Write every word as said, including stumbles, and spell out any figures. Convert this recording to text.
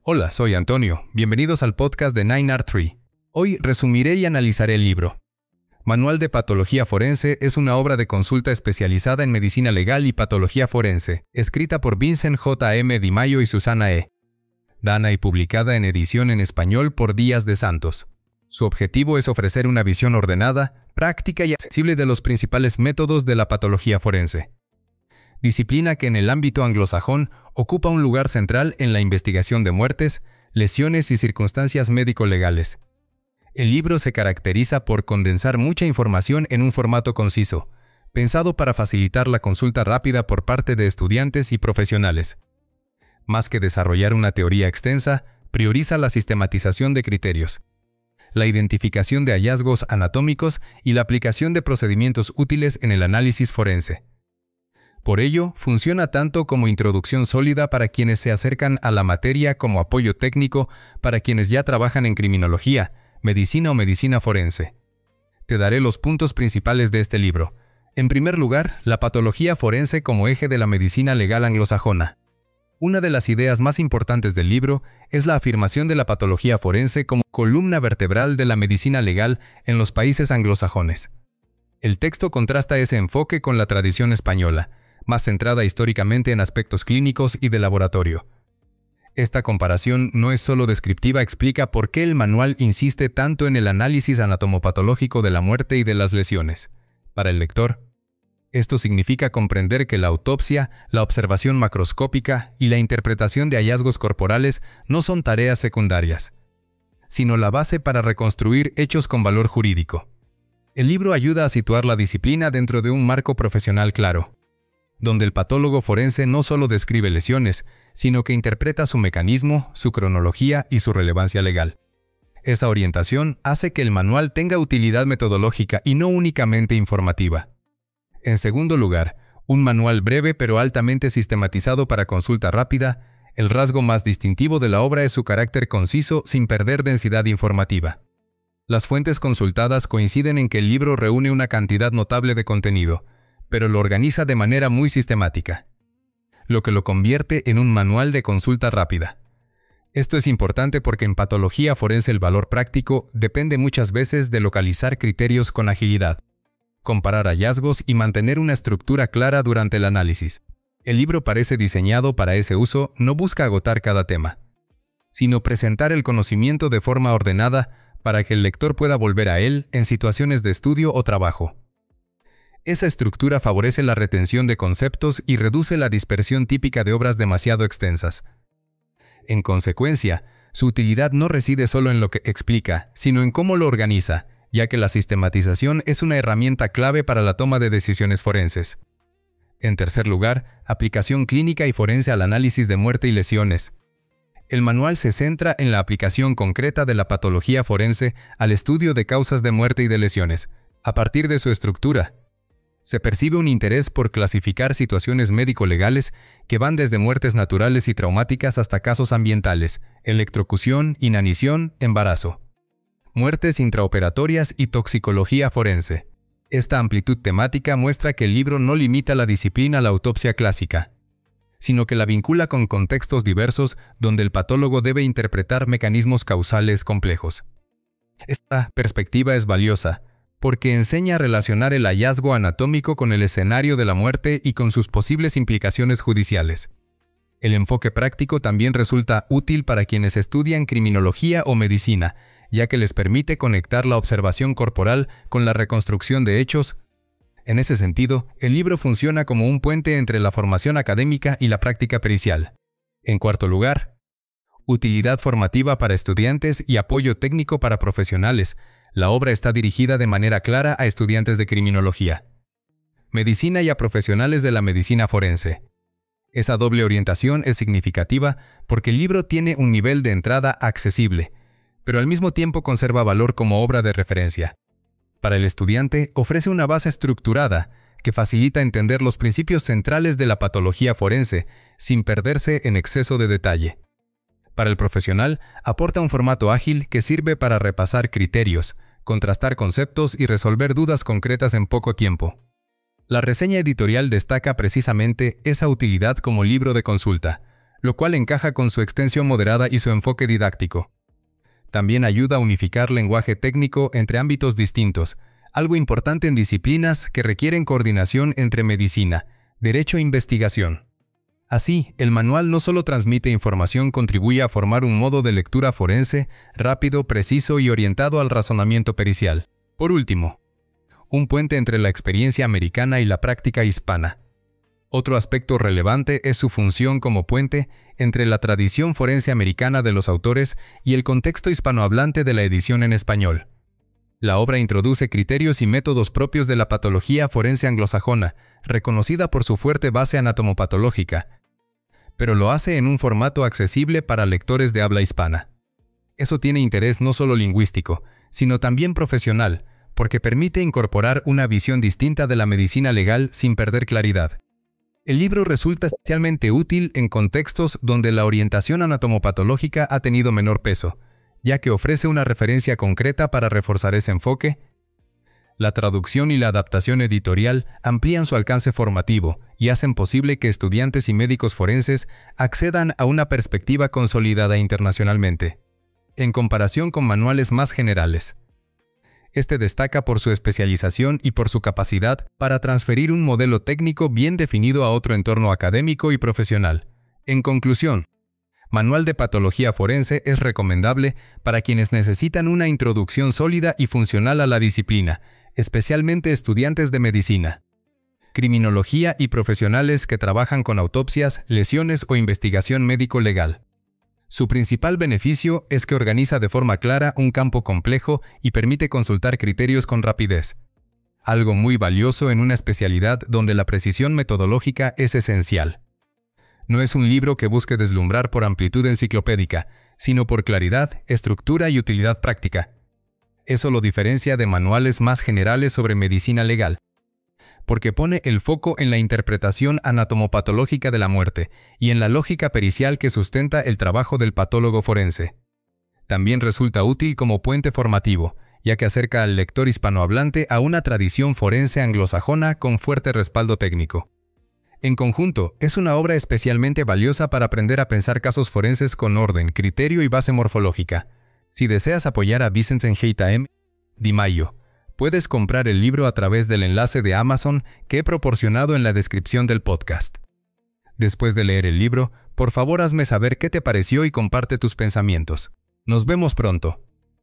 Hola, soy Antonio. Bienvenidos al podcast de nine R tres. Hoy resumiré y analizaré el libro. Manual de Patología Forense es una obra de consulta especializada en medicina legal y patología forense, escrita por Vincent J. M. Di Maio y Susana E. Dana y publicada en edición en español por Díaz de Santos. Su objetivo es ofrecer una visión ordenada, práctica y accesible de los principales métodos de la patología forense. Disciplina que en el ámbito anglosajón ocupa un lugar central en la investigación de muertes, lesiones y circunstancias médico-legales. El libro se caracteriza por condensar mucha información en un formato conciso, pensado para facilitar la consulta rápida por parte de estudiantes y profesionales. Más que desarrollar una teoría extensa, prioriza la sistematización de criterios, la identificación de hallazgos anatómicos y la aplicación de procedimientos útiles en el análisis forense. Por ello, funciona tanto como introducción sólida para quienes se acercan a la materia como apoyo técnico para quienes ya trabajan en criminología, medicina o medicina forense. Te daré los puntos principales de este libro. En primer lugar, la patología forense como eje de la medicina legal anglosajona. Una de las ideas más importantes del libro es la afirmación de la patología forense como columna vertebral de la medicina legal en los países anglosajones. El texto contrasta ese enfoque con la tradición española, más centrada históricamente en aspectos clínicos y de laboratorio. Esta comparación no es solo descriptiva, explica por qué el manual insiste tanto en el análisis anatomopatológico de la muerte y de las lesiones. Para el lector, esto significa comprender que la autopsia, la observación macroscópica y la interpretación de hallazgos corporales no son tareas secundarias, sino la base para reconstruir hechos con valor jurídico. El libro ayuda a situar la disciplina dentro de un marco profesional claro, donde el patólogo forense no solo describe lesiones, sino que interpreta su mecanismo, su cronología y su relevancia legal. Esa orientación hace que el manual tenga utilidad metodológica y no únicamente informativa. En segundo lugar, un manual breve pero altamente sistematizado para consulta rápida. El rasgo más distintivo de la obra es su carácter conciso sin perder densidad informativa. Las fuentes consultadas coinciden en que el libro reúne una cantidad notable de contenido, pero lo organiza de manera muy sistemática, lo que lo convierte en un manual de consulta rápida. Esto es importante porque en patología forense el valor práctico depende muchas veces de localizar criterios con agilidad, comparar hallazgos y mantener una estructura clara durante el análisis. El libro parece diseñado para ese uso, no busca agotar cada tema, sino presentar el conocimiento de forma ordenada para que el lector pueda volver a él en situaciones de estudio o trabajo. Esa estructura favorece la retención de conceptos y reduce la dispersión típica de obras demasiado extensas. En consecuencia, su utilidad no reside solo en lo que explica, sino en cómo lo organiza, ya que la sistematización es una herramienta clave para la toma de decisiones forenses. En tercer lugar, aplicación clínica y forense al análisis de muerte y lesiones. El manual se centra en la aplicación concreta de la patología forense al estudio de causas de muerte y de lesiones. A partir de su estructura, se percibe un interés por clasificar situaciones médico-legales que van desde muertes naturales y traumáticas hasta casos ambientales, electrocución, inanición, embarazo, muertes intraoperatorias y toxicología forense. Esta amplitud temática muestra que el libro no limita la disciplina a la autopsia clásica, sino que la vincula con contextos diversos donde el patólogo debe interpretar mecanismos causales complejos. Esta perspectiva es valiosa, porque enseña a relacionar el hallazgo anatómico con el escenario de la muerte y con sus posibles implicaciones judiciales. El enfoque práctico también resulta útil para quienes estudian criminología o medicina, ya que les permite conectar la observación corporal con la reconstrucción de hechos. En ese sentido, el libro funciona como un puente entre la formación académica y la práctica pericial. En cuarto lugar, utilidad formativa para estudiantes y apoyo técnico para profesionales. La obra está dirigida de manera clara a estudiantes de criminología, medicina y a profesionales de la medicina forense. Esa doble orientación es significativa porque el libro tiene un nivel de entrada accesible, pero al mismo tiempo conserva valor como obra de referencia. Para el estudiante, ofrece una base estructurada que facilita entender los principios centrales de la patología forense sin perderse en exceso de detalle. Para el profesional, aporta un formato ágil que sirve para repasar criterios, contrastar conceptos y resolver dudas concretas en poco tiempo. La reseña editorial destaca precisamente esa utilidad como libro de consulta, lo cual encaja con su extensión moderada y su enfoque didáctico. También ayuda a unificar lenguaje técnico entre ámbitos distintos, algo importante en disciplinas que requieren coordinación entre medicina, derecho e investigación. Así, el manual no solo transmite información, contribuye a formar un modo de lectura forense rápido, preciso y orientado al razonamiento pericial. Por último, un puente entre la experiencia americana y la práctica hispana. Otro aspecto relevante es su función como puente entre la tradición forense americana de los autores y el contexto hispanohablante de la edición en español. La obra introduce criterios y métodos propios de la patología forense anglosajona, reconocida por su fuerte base anatomopatológica, pero lo hace en un formato accesible para lectores de habla hispana. Eso tiene interés no solo lingüístico, sino también profesional, porque permite incorporar una visión distinta de la medicina legal sin perder claridad. El libro resulta especialmente útil en contextos donde la orientación anatomopatológica ha tenido menor peso, ya que ofrece una referencia concreta para reforzar ese enfoque. La traducción y la adaptación editorial amplían su alcance formativo y hacen posible que estudiantes y médicos forenses accedan a una perspectiva consolidada internacionalmente, en comparación con manuales más generales. Este destaca por su especialización y por su capacidad para transferir un modelo técnico bien definido a otro entorno académico y profesional. En conclusión, Manual de Patología Forense es recomendable para quienes necesitan una introducción sólida y funcional a la disciplina, especialmente estudiantes de medicina, criminología y profesionales que trabajan con autopsias, lesiones o investigación médico-legal. Su principal beneficio es que organiza de forma clara un campo complejo y permite consultar criterios con rapidez, algo muy valioso en una especialidad donde la precisión metodológica es esencial. No es un libro que busque deslumbrar por amplitud enciclopédica, sino por claridad, estructura y utilidad práctica. Eso lo diferencia de manuales más generales sobre medicina legal, porque pone el foco en la interpretación anatomopatológica de la muerte y en la lógica pericial que sustenta el trabajo del patólogo forense. También resulta útil como puente formativo, ya que acerca al lector hispanohablante a una tradición forense anglosajona con fuerte respaldo técnico. En conjunto, es una obra especialmente valiosa para aprender a pensar casos forenses con orden, criterio y base morfológica. Si deseas apoyar a Vicente Enjeita M. Di Maio, puedes comprar el libro a través del enlace de Amazon que he proporcionado en la descripción del podcast. Después de leer el libro, por favor hazme saber qué te pareció y comparte tus pensamientos. Nos vemos pronto.